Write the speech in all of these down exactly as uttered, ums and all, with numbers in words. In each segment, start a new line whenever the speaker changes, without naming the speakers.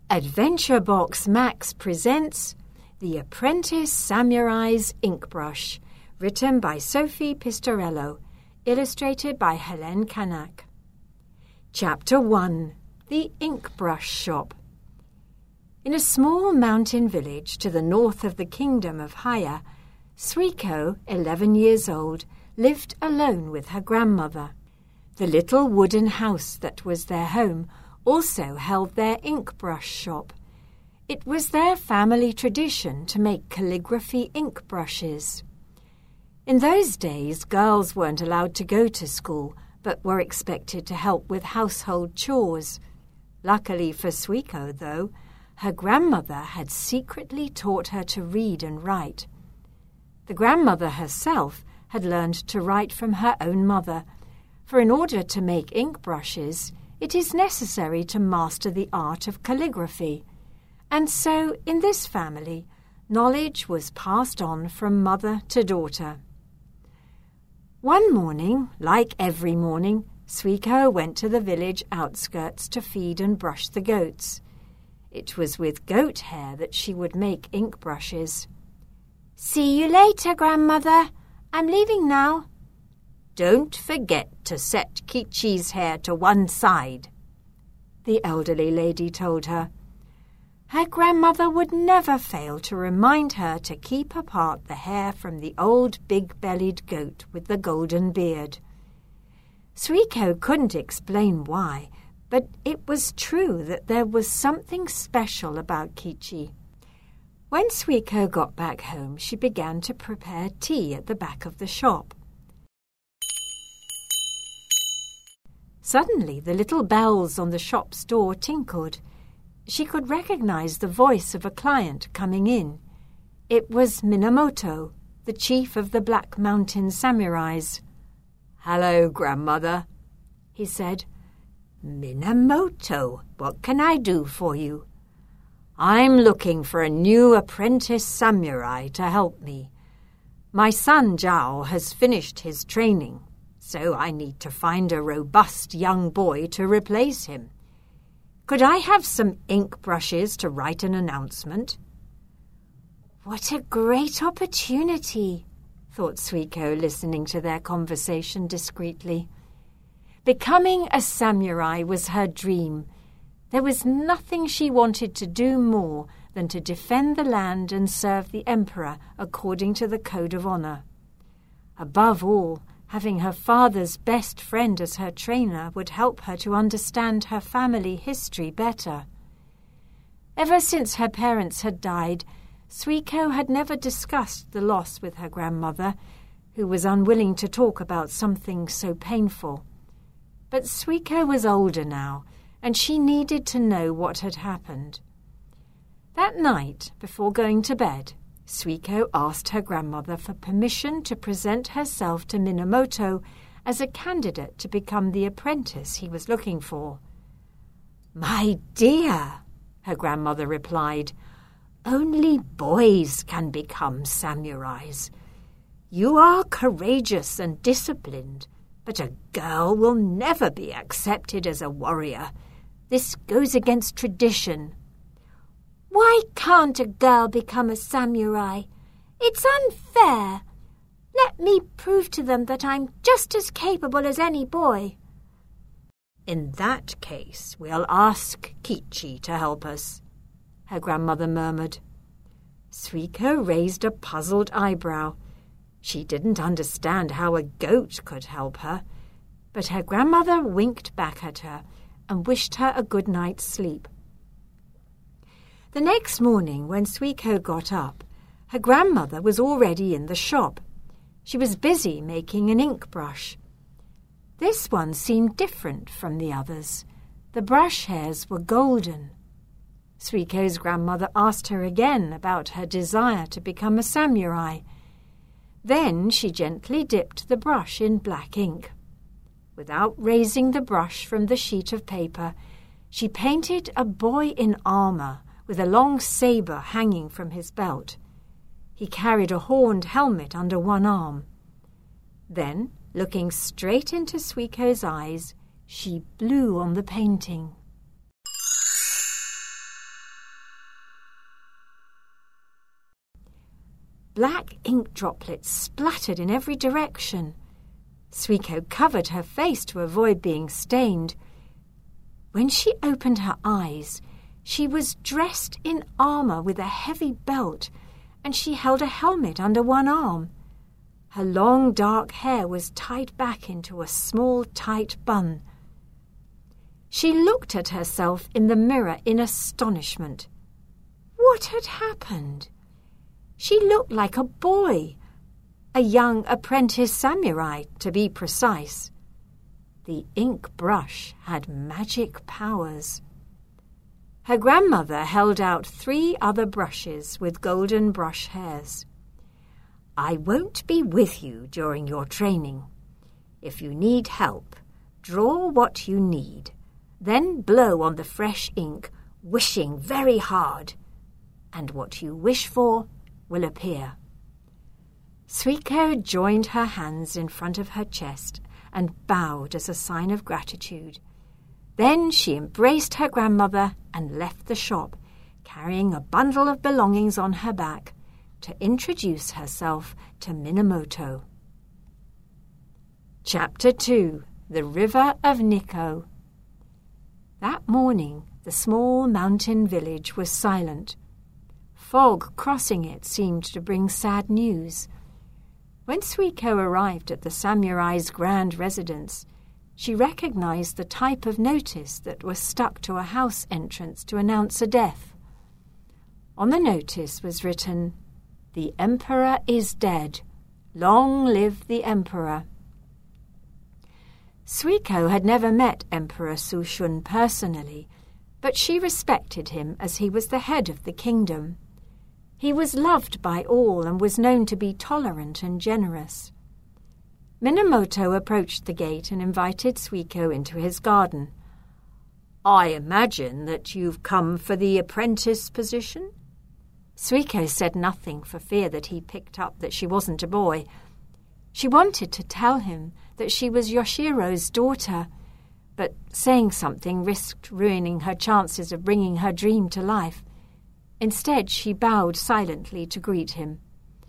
Adventure Box Max presents The Apprentice Samurai's Inkbrush, written by Sophie Pistorello, illustrated by Helene Kanak. Chapter one. The Inkbrush Shop. In a small mountain village to the north of the kingdom of Haya, Suiko, eleven years old, lived alone with her grandmother. The little wooden house that was their home also held their inkbrush shop. It was their family tradition to make calligraphy ink brushes. In those days, girls weren't allowed to go to school, but were expected to help with household chores. Luckily for Suiko, though, her grandmother had secretly taught her to read and write. The grandmother herself had learned to write from her own mother, for in order to make ink brushes, it is necessary to master the art of calligraphy. And so, in this family, knowledge was passed on from mother to daughter. One morning, like every morning, Suiko went to the village outskirts to feed and brush the goats. It was with goat hair that she would make ink brushes. "See you later, grandmother. I'm leaving now." "Don't forget to set Kichi's hair to one side," the elderly lady told her. Her grandmother would never fail to remind her to keep apart the hair from the old big-bellied goat with the golden beard. Suiko couldn't explain why, but it was true that there was something special about Kichi. When Suiko got back home, she began to prepare tea at the back of the shop. Suddenly, the little bells on the shop's door tinkled. She could recognize the voice of a client coming in. It was Minamoto, the chief of the Black Mountain Samurais. "Hello, grandmother," he said. "Minamoto, what can I do for you?" "I'm looking for a new apprentice samurai to help me. My son Zhao has finished his training, so I need to find a robust young boy to replace him. Could I have some ink brushes to write an announcement?" "What a great opportunity," thought Suiko, listening to their conversation discreetly. Becoming a samurai was her dream. There was nothing she wanted to do more than to defend the land and serve the emperor according to the code of honor. Above all, having her father's best friend as her trainer would help her to understand her family history better. Ever since her parents had died, Suiko had never discussed the loss with her grandmother, who was unwilling to talk about something so painful. But Suiko was older now, and she needed to know what had happened. That night, before going to bed, Suiko asked her grandmother for permission to present herself to Minamoto as a candidate to become the apprentice he was looking for. "My dear," her grandmother replied, "only boys can become samurais. You are courageous and disciplined, but a girl will never be accepted as a warrior. This goes against tradition." "Why can't a girl become a samurai? It's unfair. Let me prove to them that I'm just as capable as any boy." "In that case, we'll ask Kichi to help us," her grandmother murmured. Suiko raised a puzzled eyebrow. She didn't understand how a goat could help her, but her grandmother winked back at her and wished her a good night's sleep. The next morning, when Suiko got up, her grandmother was already in the shop. She was busy making an ink brush. This one seemed different from the others. The brush hairs were golden. Suiko's grandmother asked her again about her desire to become a samurai. Then she gently dipped the brush in black ink. Without raising the brush from the sheet of paper, she painted a boy in armor with a long saber hanging from his belt. He carried a horned helmet under one arm. Then, looking straight into Suiko's eyes, she blew on the painting. Black ink droplets splattered in every direction. Suiko covered her face to avoid being stained. When she opened her eyes, she was dressed in armour with a heavy belt, and she held a helmet under one arm. Her long dark hair was tied back into a small tight bun. She looked at herself in the mirror in astonishment. What had happened? She looked like a boy, a young apprentice samurai, to be precise. The ink brush had magic powers. Her grandmother held out three other brushes with golden brush hairs. I won't be with you during your training. If you need help, draw what you need, then blow on the fresh ink, wishing very hard, and what you wish for will appear. Suiko joined her hands in front of her chest and bowed as a sign of gratitude. Then she embraced her grandmother and left the shop, carrying a bundle of belongings on her back, to introduce herself to Minamoto. Chapter two. The River of Nikko. That morning, the small mountain village was silent. Fog crossing it seemed to bring sad news. When Suiko arrived at the samurai's grand residence, she recognized the type of notice that was stuck to a house entrance to announce a death. On the notice was written, "The Emperor is dead. Long live the Emperor." Suiko had never met Emperor Sushun personally, but she respected him as he was the head of the kingdom. He was loved by all and was known to be tolerant and generous. Minamoto approached the gate and invited Suiko into his garden. "I imagine that you've come for the apprentice position?" Suiko said nothing for fear that he picked up that she wasn't a boy. She wanted to tell him that she was Yoshiro's daughter, but saying something risked ruining her chances of bringing her dream to life. Instead, she bowed silently to greet him.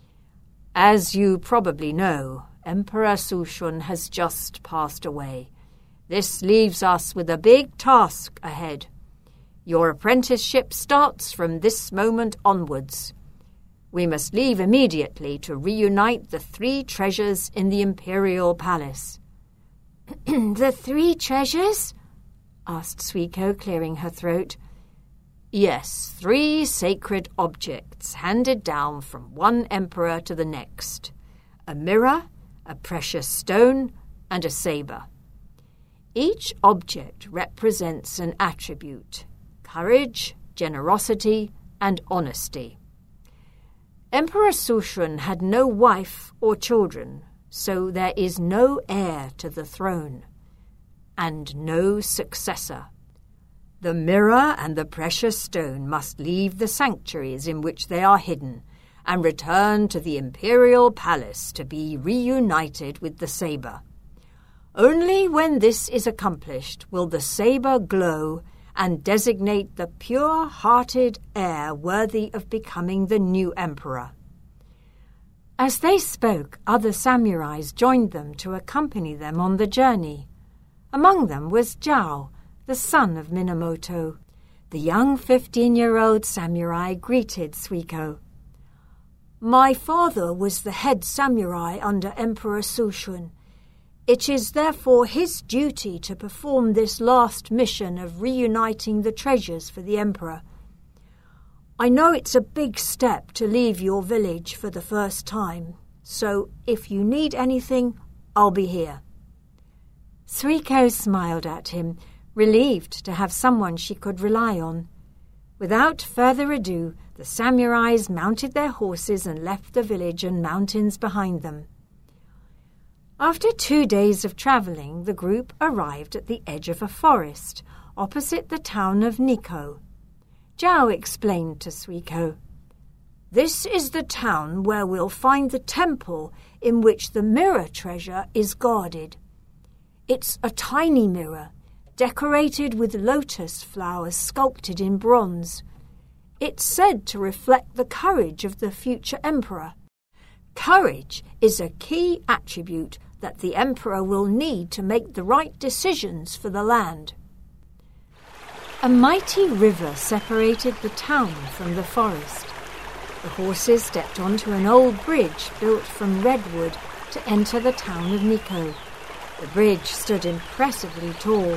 "As you probably know, Emperor Sushun has just passed away. This leaves us with a big task ahead. Your apprenticeship starts from this moment onwards. We must leave immediately to reunite the three treasures in the Imperial Palace." "The three treasures?" asked Suiko, clearing her throat. "Yes, three sacred objects handed down from one emperor to the next. A mirror, a precious stone, and a saber. Each object represents an attribute: courage, generosity, and honesty. Emperor Sushun had no wife or children, so there is no heir to the throne, and no successor. The mirror and the precious stone must leave the sanctuaries in which they are hidden and return to the Imperial Palace to be reunited with the saber. Only when this is accomplished will the saber glow and designate the pure-hearted heir worthy of becoming the new emperor." As they spoke, other samurais joined them to accompany them on the journey. Among them was Zhao, the son of Minamoto. The young fifteen-year-old samurai greeted Suiko. "My father was the head samurai under Emperor Sushun. It is therefore his duty to perform this last mission of reuniting the treasures for the Emperor. I know it's a big step to leave your village for the first time, so if you need anything, I'll be here." Suiko smiled at him, relieved to have someone she could rely on. Without further ado, the samurais mounted their horses and left the village and mountains behind them. After two days of travelling, the group arrived at the edge of a forest, opposite the town of Nikko. Zhao explained to Suiko, "This is the town where we'll find the temple in which the mirror treasure is guarded. It's a tiny mirror, decorated with lotus flowers sculpted in bronze. It's said to reflect the courage of the future emperor. Courage is a key attribute that the Emperor will need to make the right decisions for the land. A mighty river separated the town from the forest. The horses stepped onto an old bridge built from redwood to enter the town of Nikko. The bridge stood impressively tall.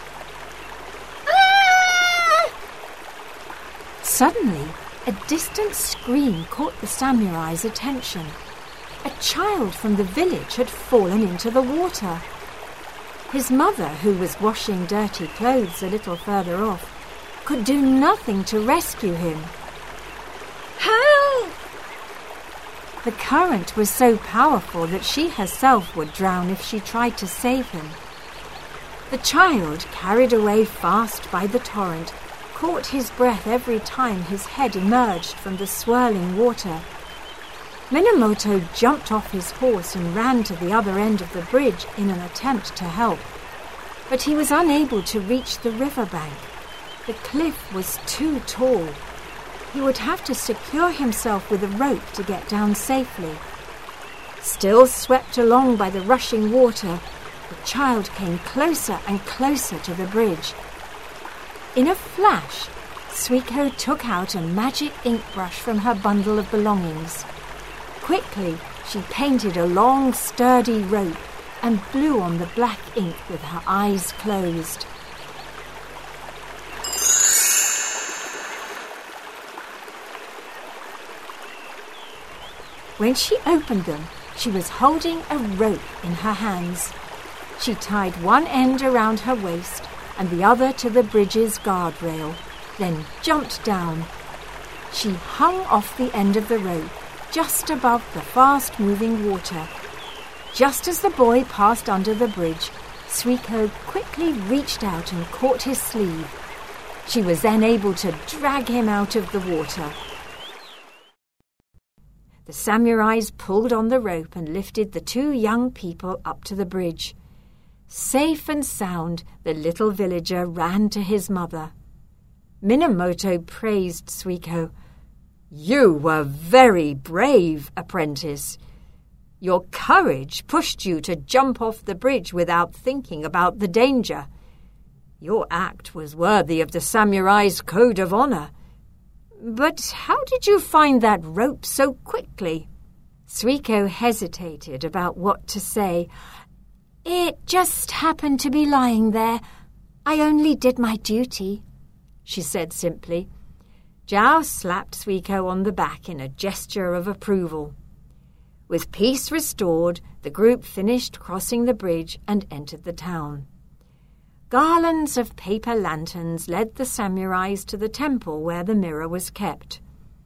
Ah! Suddenly, a distant scream caught the samurai's attention. A child from the village had fallen into the water. His mother, who was washing dirty clothes a little further off, could do nothing to rescue him. Help! The current was so powerful that she herself would drown if she tried to save him. The child, carried away fast by the torrent, caught his breath every time his head emerged from the swirling water. Minamoto jumped off his horse and ran to the other end of the bridge in an attempt to help. But he was unable to reach the riverbank. The cliff was too tall. He would have to secure himself with a rope to get down safely. Still swept along by the rushing water, the child came closer and closer to the bridge. In a flash, Suiko took out a magic ink brush from her bundle of belongings. Quickly, she painted a long, sturdy rope and blew on the black ink with her eyes closed. When she opened them, she was holding a rope in her hands. She tied one end around her waist and the other to the bridge's guardrail, then jumped down. She hung off the end of the rope, just above the fast-moving water. Just as the boy passed under the bridge, Suiko quickly reached out and caught his sleeve. She was then able to drag him out of the water. The samurais pulled on the rope and lifted the two young people up to the bridge. Safe and sound, the little villager ran to his mother. Minamoto praised Suiko. "You were very brave, apprentice. Your courage pushed you to jump off the bridge without thinking about the danger. Your act was worthy of the samurai's code of honor. But how did you find that rope so quickly?" Suiko hesitated about what to say. "It just happened to be lying there. I only did my duty," she said simply. Zhao slapped Suiko on the back in a gesture of approval. With peace restored, the group finished crossing the bridge and entered the town. Garlands of paper lanterns led the samurais to the temple where the mirror was kept.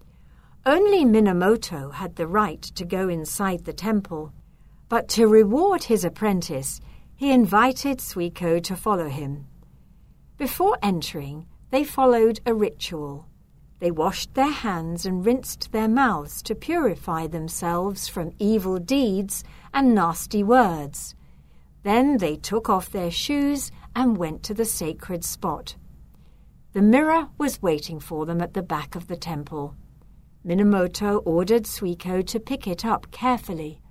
Only Minamoto had the right to go inside the temple, but to reward his apprentice, he invited Suiko to follow him. Before entering, they followed a ritual. They washed their hands and rinsed their mouths to purify themselves from evil deeds and nasty words. Then they took off their shoes and went to the sacred spot. The mirror was waiting for them at the back of the temple. Minamoto ordered Suiko to pick it up carefully.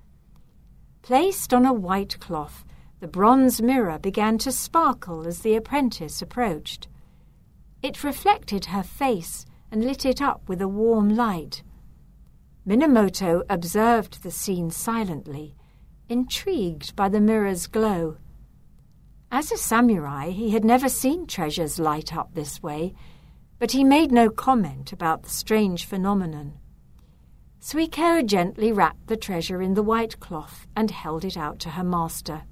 Placed on a white cloth, the bronze mirror began to sparkle as the apprentice approached. It reflected her face and lit it up with a warm light. Minamoto observed the scene silently, intrigued by the mirror's glow. As a samurai, he had never seen treasures light up this way, but he made no comment about the strange phenomenon. Suiko gently wrapped the treasure in the white cloth and held it out to her master.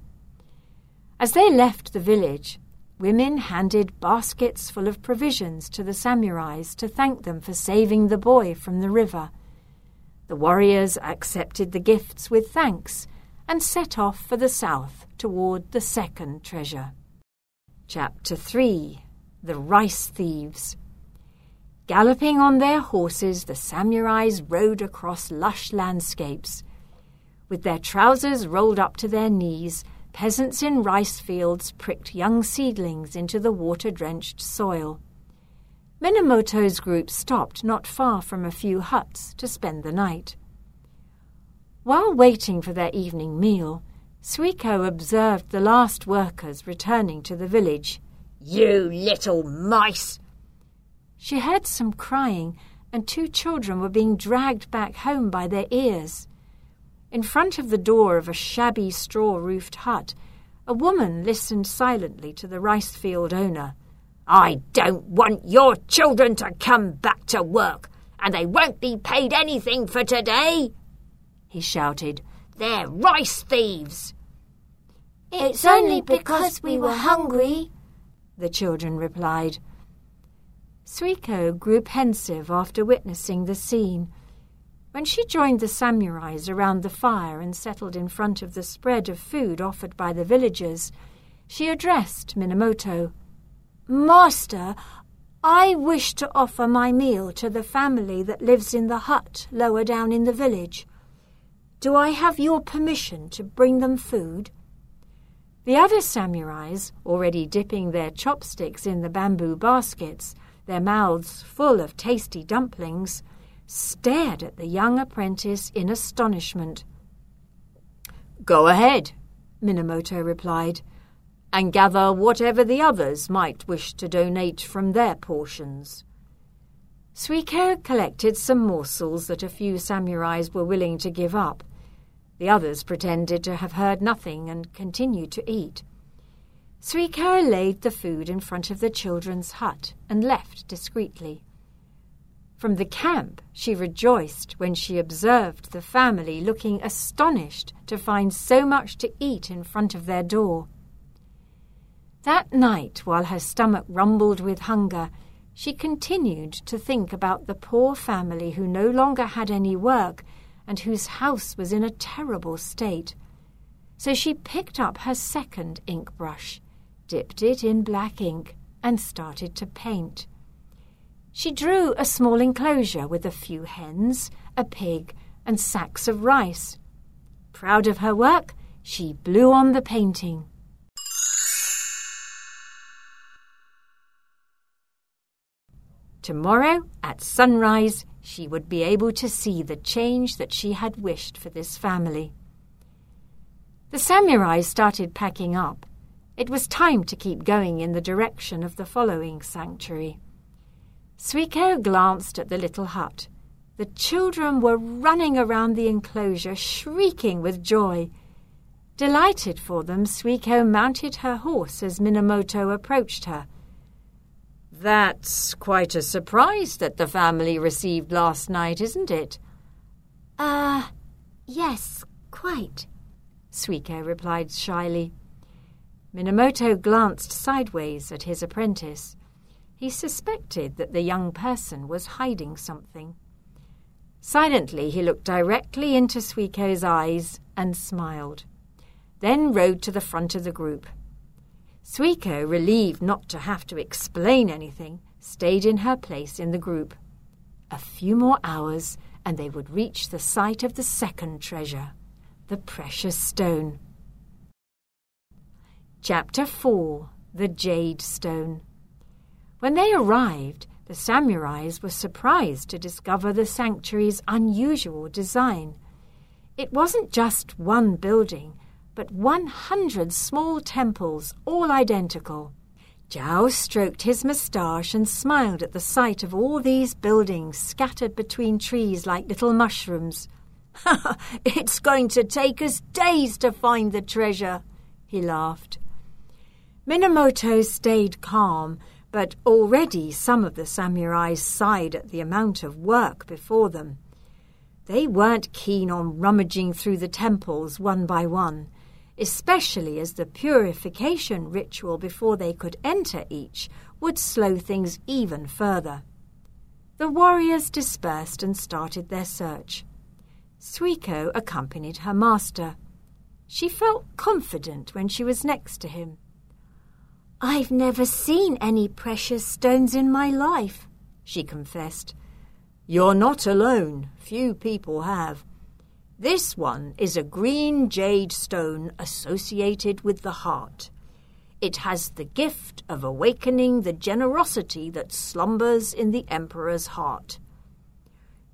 As they left the village, women handed baskets full of provisions to the samurais to thank them for saving the boy from the river. The warriors accepted the gifts with thanks and set off for the south toward the second treasure. Chapter three. The Rice Thieves. Galloping on their horses, the samurais rode across lush landscapes. With their trousers rolled up to their knees, peasants in rice fields pricked young seedlings into the water-drenched soil. Minamoto's group stopped not far from a few huts to spend the night. While waiting for their evening meal, Suiko observed the last workers returning to the village.
"You little mice!"
She heard some crying, and two children were being dragged back home by their ears. In front of the door of a shabby straw-roofed hut, a woman listened silently to the rice field owner.
"I don't want your children to come back to work, and they won't be paid anything for today," he shouted. "They're rice thieves."
"It's only because we were hungry,"
the children replied. Suiko grew pensive after witnessing the scene. When she joined the samurais around the fire and settled in front of the spread of food offered by the villagers, she addressed Minamoto.
"Master, I wish to offer my meal to the family that lives in the hut lower down in the village. Do I have your permission to bring them food?"
The other samurais, already dipping their chopsticks in the bamboo baskets, their mouths full of tasty dumplings, stared at the young apprentice in astonishment.
"Go ahead," Minamoto replied, "and gather whatever the others might wish to donate from their portions."
Suiko collected some morsels that a few samurais were willing to give up. The others pretended to have heard nothing and continued to eat. Suiko laid the food in front of the children's hut and left discreetly. From the camp, she rejoiced when she observed the family looking astonished to find so much to eat in front of their door. That night, while her stomach rumbled with hunger, she continued to think about the poor family who no longer had any work and whose house was in a terrible state. So she picked up her second ink brush, dipped it in black ink, and started to paint. She drew a small enclosure with a few hens, a pig, and sacks of rice. Proud of her work, she blew on the painting. Tomorrow, at sunrise, she would be able to see the change that she had wished for this family. The samurai started packing up. It was time to keep going in the direction of the following sanctuary. Suiko glanced at the little hut. The children were running around the enclosure, shrieking with joy. Delighted for them, Suiko mounted her horse as Minamoto approached her.
"That's quite a surprise that the family received last night, isn't it?"
Ah, uh, yes, quite,"
Suiko replied shyly. Minamoto glanced sideways at his apprentice. He suspected that the young person was hiding something. Silently, he looked directly into Suiko's eyes and smiled, then rode to the front of the group. Suiko, relieved not to have to explain anything, stayed in her place in the group. A few more hours, and they would reach the site of the second treasure, the precious stone. Chapter four. The Jade Stone. When they arrived, the samurais were surprised to discover the sanctuary's unusual design. It wasn't just one building, but one hundred small temples, all identical. Zhao stroked his moustache and smiled at the sight of all these buildings scattered between trees like little mushrooms.
"It's going to take us days to find the treasure," he laughed.
Minamoto stayed calm, but already some of the samurais sighed at the amount of work before them. They weren't keen on rummaging through the temples one by one, especially as the purification ritual before they could enter each would slow things even further. The warriors dispersed and started their search. Suiko accompanied her master. She felt confident when she was next to him.
"I've never seen any precious stones in my life," she confessed.
"You're not alone. Few people have. This one is a green jade stone associated with the heart. It has the gift of awakening the generosity that slumbers in the emperor's heart."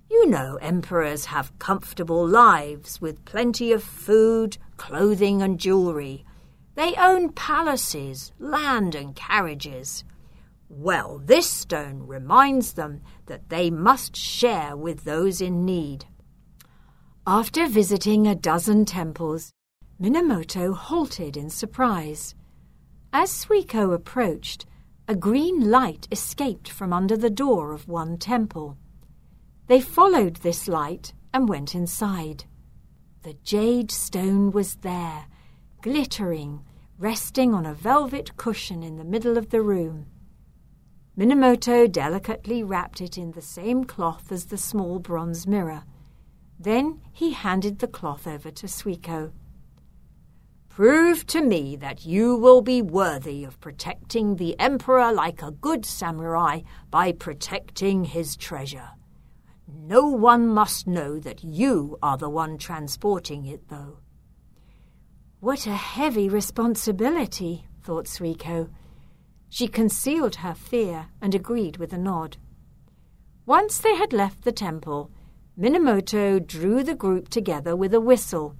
You know emperors have comfortable lives with plenty of food, clothing and jewellery. They own palaces, land and carriages. Well, this stone reminds them that they must share with those in need."
After visiting a dozen temples, Minamoto halted in surprise. As Suiko approached, a green light escaped from under the door of one temple. They followed this light and went inside. The jade stone was there, glittering, resting on a velvet cushion in the middle of the room. Minamoto delicately wrapped it in the same cloth as the small bronze mirror. Then he handed the cloth over to Suiko.
"Prove to me that you will be worthy of protecting the emperor like a good samurai by protecting his treasure. No one must know that you are the one transporting it, though."
What a heavy responsibility, thought Suiko. She concealed her fear and agreed with a nod. Once they had left the temple, Minamoto drew the group together with a whistle.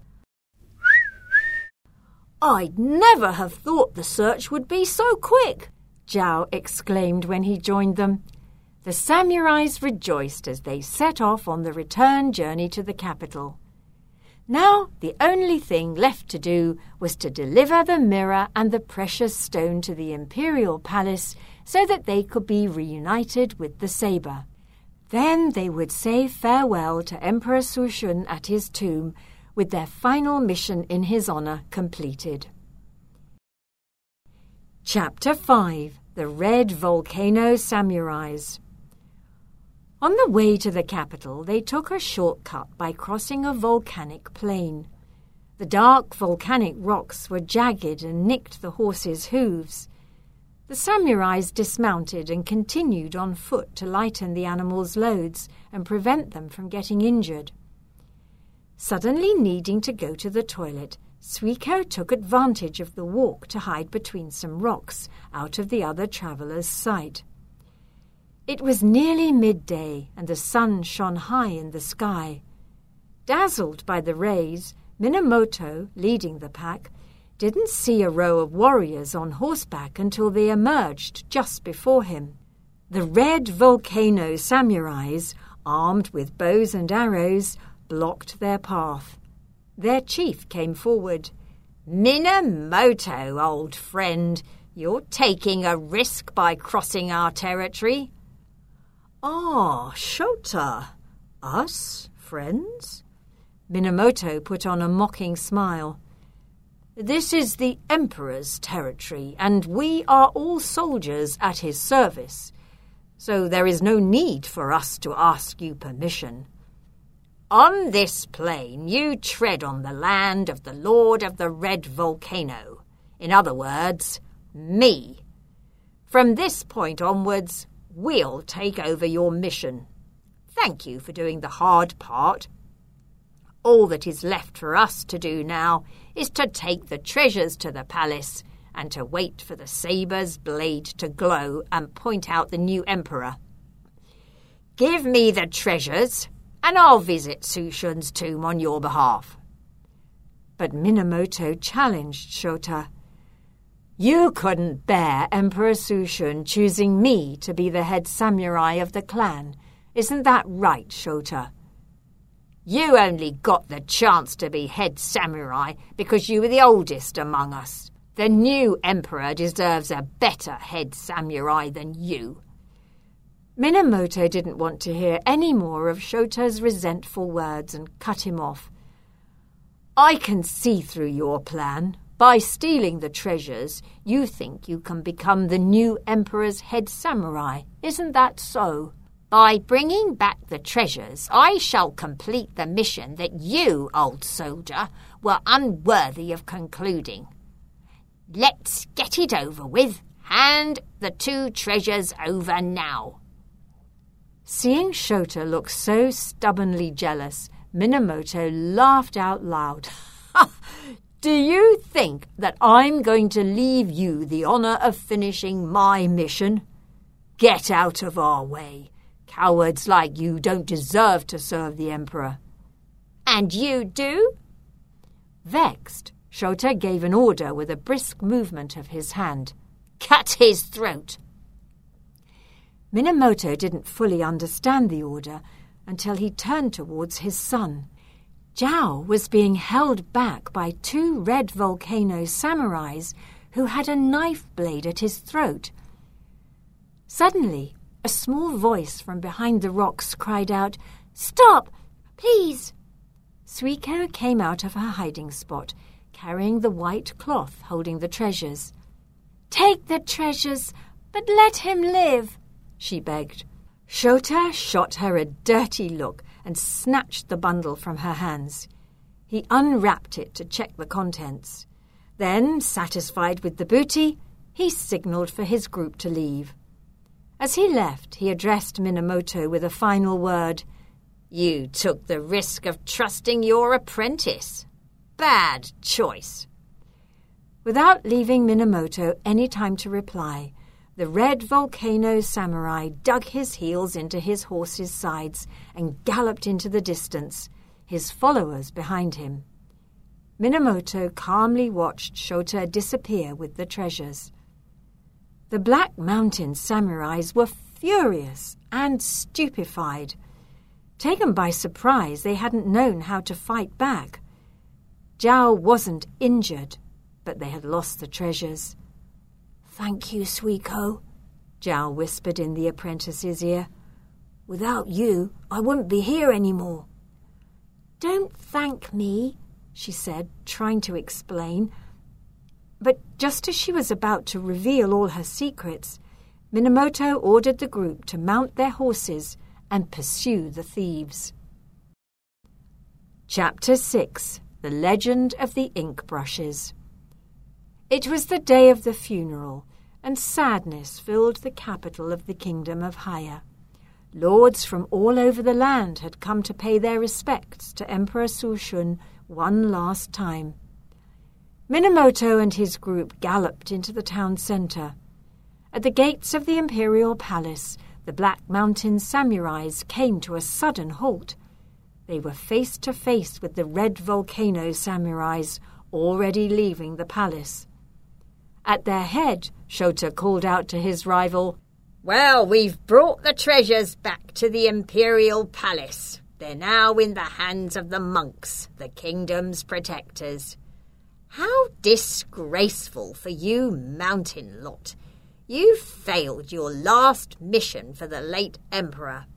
"I'd never have thought the search would be so quick,"
Zhao exclaimed when he joined them. The samurais rejoiced as they set off on the return journey to the capital. Now the only thing left to do was to deliver the mirror and the precious stone to the imperial palace so that they could be reunited with the saber. Then they would say farewell to Emperor Sushun at his tomb, with their final mission in his honor completed. Chapter five. The Red Volcano Samurais. On the way to the capital, they took a shortcut by crossing a volcanic plain. The dark volcanic rocks were jagged and nicked the horses' hooves. The samurais dismounted and continued on foot to lighten the animals' loads and prevent them from getting injured. Suddenly needing to go to the toilet, Suiko took advantage of the walk to hide between some rocks, out of the other travellers' sight. It was nearly midday, and the sun shone high in the sky. Dazzled by the rays, Minamoto, leading the pack, didn't see a row of warriors on horseback until they emerged just before him. The Red Volcano Samurais, armed with bows and arrows, blocked their path. Their chief came forward.
"Minamoto, old friend, you're taking a risk by crossing our territory."
"Ah, Shota. Us? Friends?"
Minamoto put on a mocking smile.
"This is the Emperor's territory, and we are all soldiers at his service, so there is no need for us to ask you permission."
"On this plain you tread on the land of the Lord of the Red Volcano. In other words, me. From this point onwards, we'll take over your mission. Thank you for doing the hard part. All that is left for us to do now is to take the treasures to the palace and to wait for the saber's blade to glow and point out the new emperor. Give me the treasures, and I'll visit Sushun's tomb on your behalf."
But Minamoto challenged Shota. "You couldn't bear Emperor Sushun choosing me to be the head samurai of the clan. Isn't that right, Shota?"
"You only got the chance to be head samurai because you were the oldest among us. The new emperor deserves a better head samurai than you."
Minamoto didn't want to hear any more of Shota's resentful words and cut him off. "I can see through your plan. By stealing the treasures, you think you can become the new emperor's head samurai. Isn't that so?"
"By bringing back the treasures, I shall complete the mission that you, old soldier, were unworthy of concluding. Let's get it over with. Hand the two treasures over now."
Seeing Shota look so stubbornly jealous, Minamoto laughed out loud.
"Do you think that I'm going to leave you the honor of finishing my mission? Get out of our way.
Cowards like you don't deserve to serve the Emperor."
"And you do?"
Vexed, Shota gave an order with a brisk movement of his hand.
"Cut his throat."
Minamoto didn't fully understand the order until he turned towards his son. Zhao was being held back by two red volcano samurais who had a knife blade at his throat. Suddenly, a small voice from behind the rocks cried out, "Stop! Please!" Suiko came out of her hiding spot, carrying the white cloth holding the treasures. "Take the treasures, but let him live," she begged. Shota shot her a dirty look and snatched the bundle from her hands. He unwrapped it to check the contents. Then, satisfied with the booty, he signalled for his group to leave. As he left, he addressed Minamoto with a final word.
"You took the risk of trusting your apprentice. Bad choice."
Without leaving Minamoto any time to reply, the red volcano samurai dug his heels into his horse's sides and galloped into the distance, his followers behind him. Minamoto calmly watched Shota disappear with the treasures. The Black Mountain samurais were furious and stupefied. Taken by surprise, they hadn't known how to fight back. Zhao wasn't injured, but they had lost the treasures. "Thank you, Suiko," Zhao whispered in the apprentice's ear. "Without you, I wouldn't be here anymore." "Don't thank me," she said, trying to explain. But just as she was about to reveal all her secrets, Minamoto ordered the group to mount their horses and pursue the thieves. Chapter six. The Legend of the Ink Brushes. It was the day of the funeral, and sadness filled the capital of the kingdom of Haya. Lords from all over the land had come to pay their respects to Emperor Sushun one last time. Minamoto and his group galloped into the town centre. At the gates of the imperial palace, the Black Mountain samurais came to a sudden halt. They were face to face with the red volcano samurais already leaving the palace. At their head, Shota called out to his rival,
"Well, we've brought the treasures back to the imperial palace. They're now in the hands of the monks, the kingdom's protectors. How disgraceful for you mountain lot. You failed your last mission for the late emperor."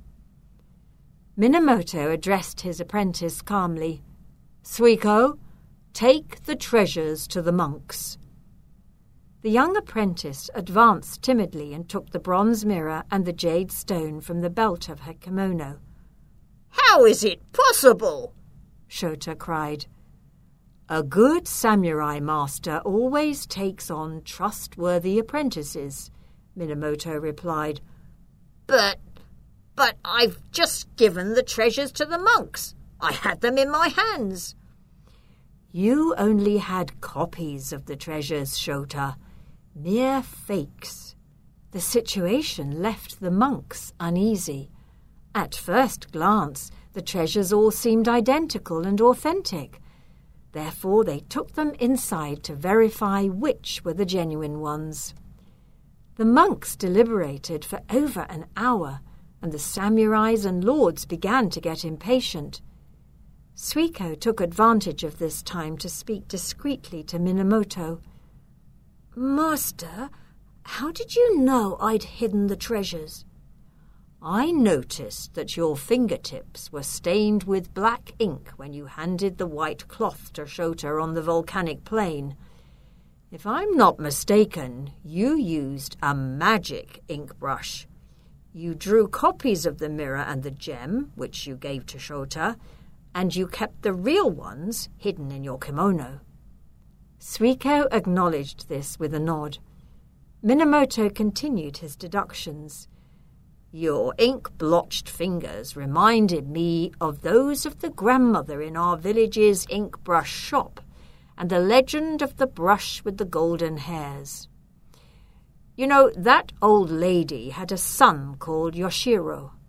Minamoto addressed his apprentice calmly. "Suiko, take the treasures to the monks." The young apprentice advanced timidly and took the bronze mirror and the jade stone from the belt of her kimono.
"How is it possible?"
Shota cried. "A good samurai master always takes on trustworthy apprentices," Minamoto replied.
But, but I've just given the treasures to the monks. I had them in my hands."
"You only had copies of the treasures, Shota. Mere fakes." The situation left the monks uneasy. At first glance, the treasures all seemed identical and authentic. Therefore, they took them inside to verify which were the genuine ones. The monks deliberated for over an hour, and the samurais and lords began to get impatient. Suiko took advantage of this time to speak discreetly to Minamoto. "Master, how did you know I'd hidden the treasures?" "I noticed that your fingertips were stained with black ink when you handed the white cloth to Shota on the volcanic plain. If I'm not mistaken, you used a magic ink brush. You drew copies of the mirror and the gem, which you gave to Shota, and you kept the real ones hidden in your kimono." Suiko acknowledged this with a nod. Minamoto continued his deductions. "Your ink-blotched fingers reminded me of those of the grandmother in our village's ink brush shop, and the legend of the brush with the golden hairs. You know, that old lady had a son called Yoshiro.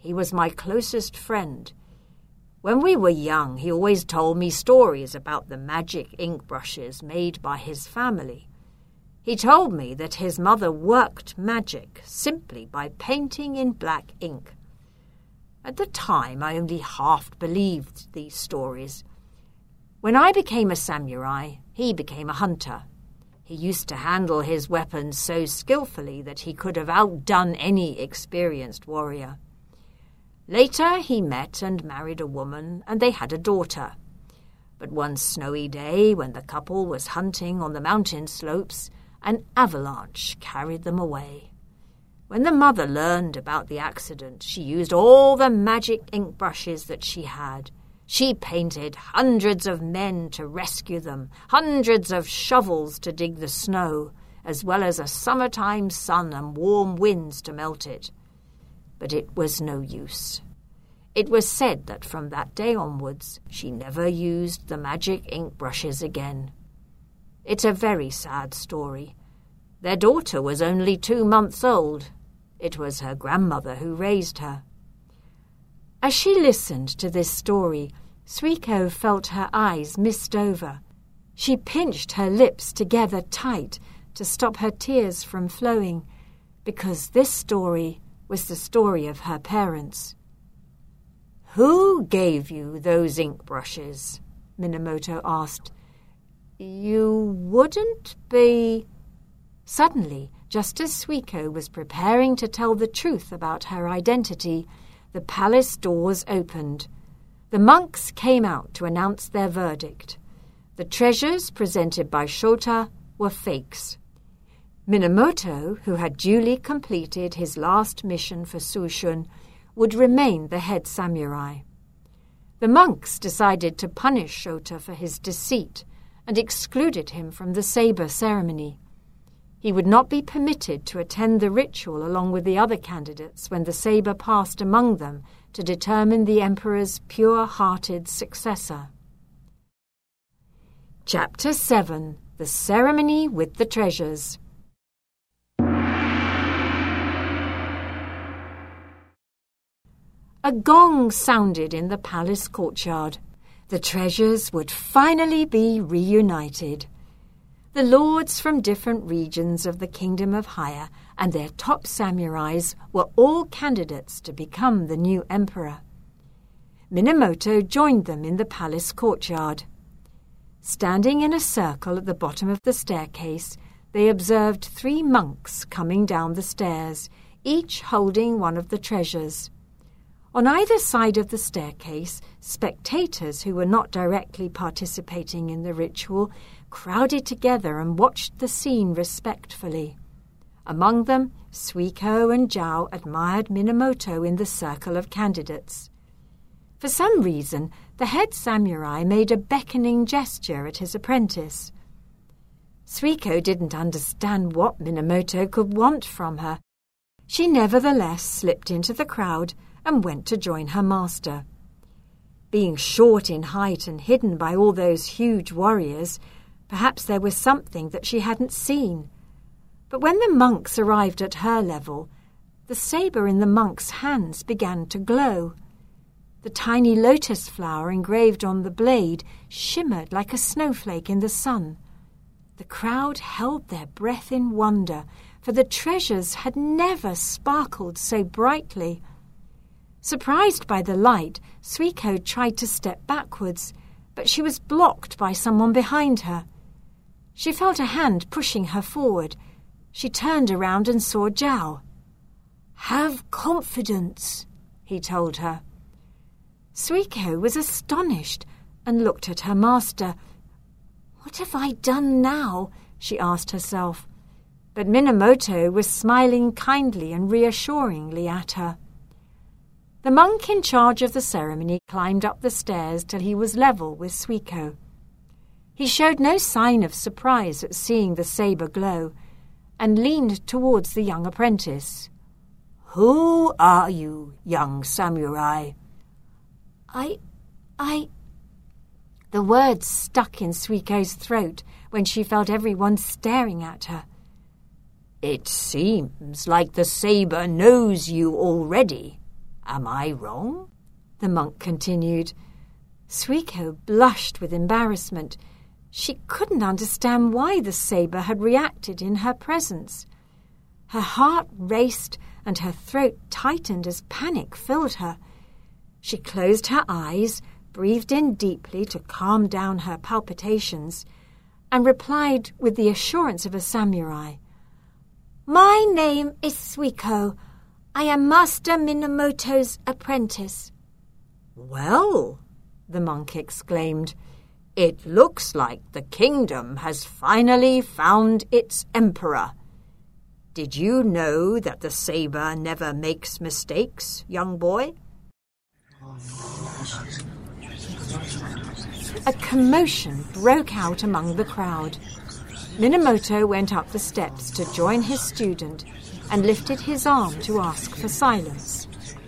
He was my closest friend. When we were young, he always told me stories about the magic ink brushes made by his family. He told me that his mother worked magic simply by painting in black ink. At the time, I only half believed these stories. When I became a samurai, he became a hunter. He used to handle his weapons so skillfully that he could have outdone any experienced warrior. Later, he met and married a woman, and they had a daughter. But one snowy day, when the couple was hunting on the mountain slopes, an avalanche carried them away. When the mother learned about the accident, she used all the magic ink brushes that she had. She painted hundreds of men to rescue them, hundreds of shovels to dig the snow, as well as a summertime sun and warm winds to melt it. But it was no use. It was said that from that day onwards she never used the magic ink brushes again. It's a very sad story. Their daughter was only two months old. It was her grandmother who raised her. As she listened to this story, Suiko felt her eyes mist over. She pinched her lips together tight to stop her tears from flowing, because this story was the story of her parents. "Who gave you those ink brushes?" Minamoto asked. "You wouldn't be—" Suddenly, just as Suiko was preparing to tell the truth about her identity, the palace doors opened. The monks came out to announce their verdict. The treasures presented by Shota were fakes. Minamoto, who had duly completed his last mission for Sushun, would remain the head samurai. The monks decided to punish Shota for his deceit and excluded him from the saber ceremony. He would not be permitted to attend the ritual along with the other candidates when the saber passed among them to determine the emperor's pure-hearted successor. Chapter seven. The Ceremony with the Treasures. A gong sounded in the palace courtyard. The treasures would finally be reunited. The lords from different regions of the Kingdom of Haya and their top samurais were all candidates to become the new emperor. Minamoto joined them in the palace courtyard. Standing in a circle at the bottom of the staircase, they observed three monks coming down the stairs, each holding one of the treasures. On either side of the staircase, spectators who were not directly participating in the ritual crowded together and watched the scene respectfully. Among them, Suiko and Zhao admired Minamoto in the circle of candidates. For some reason, the head samurai made a beckoning gesture at his apprentice. Suiko didn't understand what Minamoto could want from her. She nevertheless slipped into the crowd and went to join her master. Being short in height and hidden by all those huge warriors, perhaps there was something that she hadn't seen. But when the monks arrived at her level, the saber in the monk's hands began to glow. The tiny lotus flower engraved on the blade shimmered like a snowflake in the sun. The crowd held their breath in wonder, for the treasures had never sparkled so brightly. Surprised by the light, Suiko tried to step backwards, but she was blocked by someone behind her. She felt a hand pushing her forward. She turned around and saw Zhao. "Have confidence," he told her. Suiko was astonished and looked at her master. "What have I done now?" she asked herself. But Minamoto was smiling kindly and reassuringly at her. The monk in charge of the ceremony climbed up the stairs till he was level with Suiko. He showed no sign of surprise at seeing the saber glow, and leaned towards the young apprentice. "Who are you, young samurai?" I... I... The words stuck in Suiko's throat when she felt everyone staring at her. "It seems like the saber knows you already," Am I wrong?"
the monk continued. Suiko blushed with embarrassment. She couldn't understand why the sabre had reacted in her presence. Her heart raced and her throat tightened as panic filled her. She closed her eyes, breathed in deeply to calm down her palpitations, and replied with the assurance of a samurai,
"My name is Suiko. I am Master Minamoto's apprentice."
"Well," the monk exclaimed, "it looks like the kingdom has finally found its emperor. Did you know that the saber never makes mistakes, young boy?"
A commotion broke out among the crowd. Minamoto went up the steps to join his student and lifted his arm to ask for silence.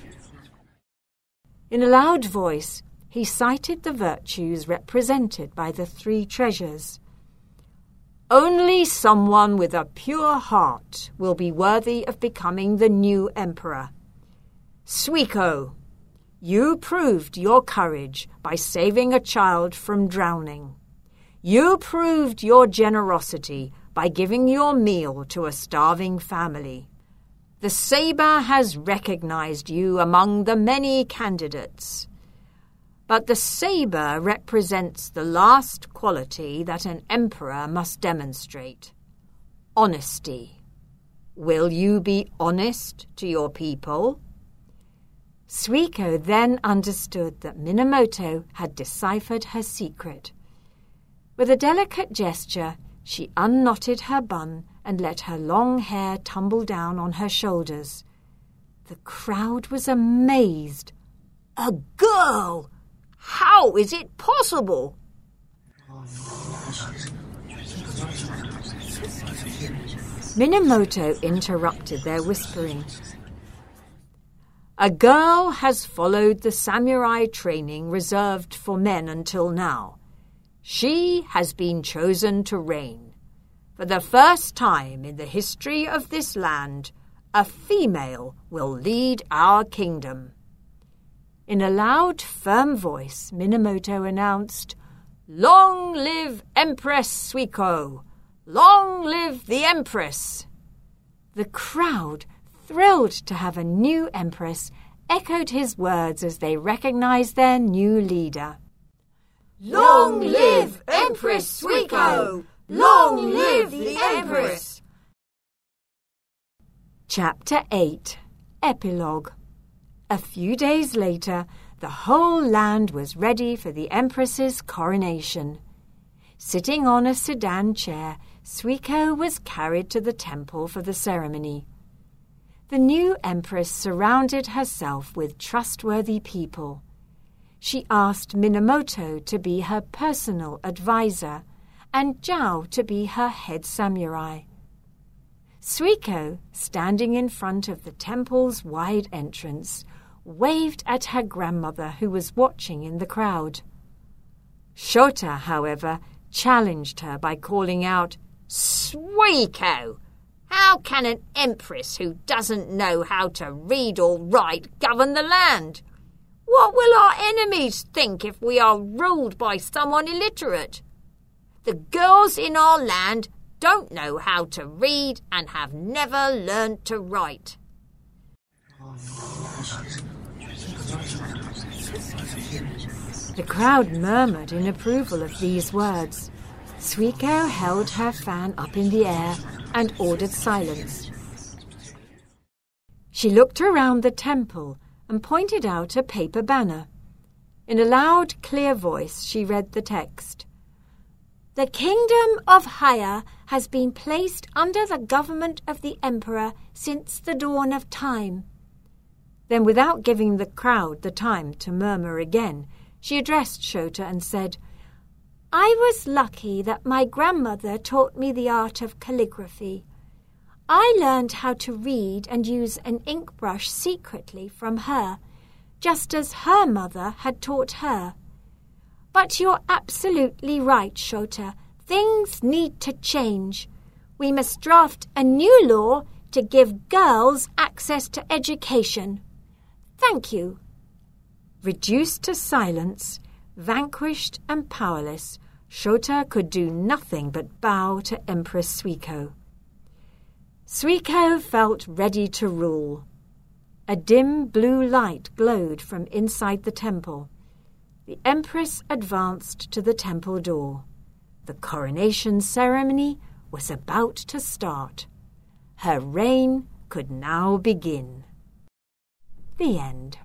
In a loud voice, he cited the virtues represented by the three treasures.
"Only someone with a pure heart will be worthy of becoming the new emperor. Suiko, you proved your courage by saving a child from drowning. You proved your generosity by giving your meal to a starving family. The saber has recognized you among the many candidates. But the saber represents the last quality that an emperor must demonstrate: honesty. Will you be honest to your people?"
Suiko then understood that Minamoto had deciphered her secret. With a delicate gesture, she unknotted her bun and let her long hair tumble down on her shoulders. The crowd was amazed.
"A girl! How is it possible?"
Minamoto interrupted their whispering.
"A girl has followed the samurai training reserved for men until now. She has been chosen to reign. For the first time in the history of this land, a female will lead our kingdom."
In a loud, firm voice, Minamoto announced,
"Long live Empress Suiko! Long live the Empress!"
The crowd, thrilled to have a new empress, echoed his words as they recognized their new leader.
"Long live Empress Suiko! Long live the Empress!"
Chapter eight. Epilogue. A few days later, the whole land was ready for the Empress's coronation. Sitting on a sedan chair, Suiko was carried to the temple for the ceremony. The new Empress surrounded herself with trustworthy people. She asked Minamoto to be her personal advisor and Zhao to be her head samurai. Suiko, standing in front of the temple's wide entrance, waved at her grandmother who was watching in the crowd. Shota, however, challenged her by calling out,
"Suiko! How can an empress who doesn't know how to read or write govern the land? What will our enemies think if we are ruled by someone illiterate? The girls in our land don't know how to read and have never learned to write."
The crowd murmured in approval of these words. Suiko held her fan up in the air and ordered silence. She looked around the temple and pointed out a paper banner. In a loud, clear voice, she read the text.
"The kingdom of Haya has been placed under the government of the emperor since the dawn of time."
Then, without giving the crowd the time to murmur again, she addressed Shota and said,
"I was lucky that my grandmother taught me the art of calligraphy. I learned how to read and use an ink brush secretly from her, just as her mother had taught her. But you're absolutely right, Shota. Things need to change. We must draft a new law to give girls access to education." Thank you.
Reduced to silence, vanquished and powerless, Shota could do nothing but bow to Empress Suiko. Suiko felt ready to rule. A dim blue light glowed from inside the temple. The Empress advanced to the temple door. The coronation ceremony was about to start. Her reign could now begin. The end.